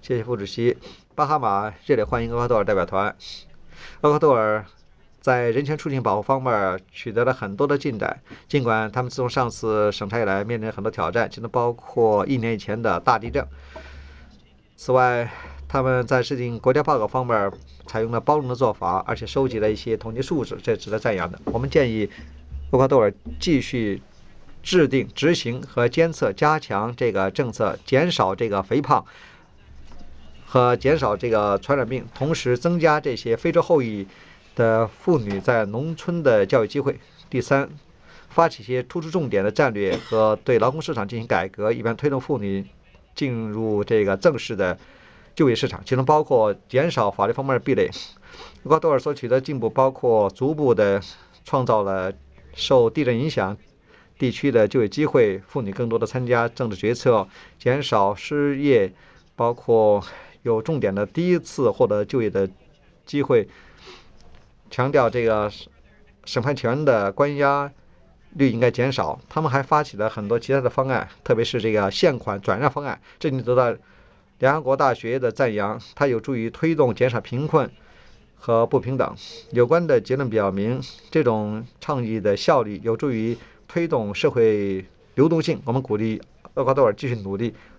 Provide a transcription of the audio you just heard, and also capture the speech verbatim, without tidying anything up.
谢谢副主席。巴哈马热烈欢迎厄瓜多尔代表团。厄瓜多尔在人权促进保护方面取得了很多的进展，尽管他们自从上次审查以来面临很多挑战，其中包括一年以前的大地震。此外，他们在制定国家报告方面采用了包容的做法，而且收集了一些统计数字，这值得赞扬的。我们建议厄瓜多尔继续制定、执行和监测，加强这个政策，减少这个肥胖和减少这个传染病，同时增加这些非洲后裔的妇女在农村的教育机会。第三，发起一些突出重点的战略和对劳工市场进行改革，以便推动妇女进入这个正式的就业市场，其中包括减少法律方面的壁垒。厄瓜多尔所取得进步包括逐步的创造了受地震影响地区的就业机会，妇女更多的参加政治决策，减少失业，包括有重点的第一次获得就业的机会，强调这个审判权的关押率应该减少。他们还发起了很多其他的方案，特别是这个现款转让方案，这就得到联合国大学的赞扬，它有助于推动减少贫困和不平等。有关的结论表明，这种倡议的效率有助于推动社会流动性。我们鼓励厄瓜多尔继续努力，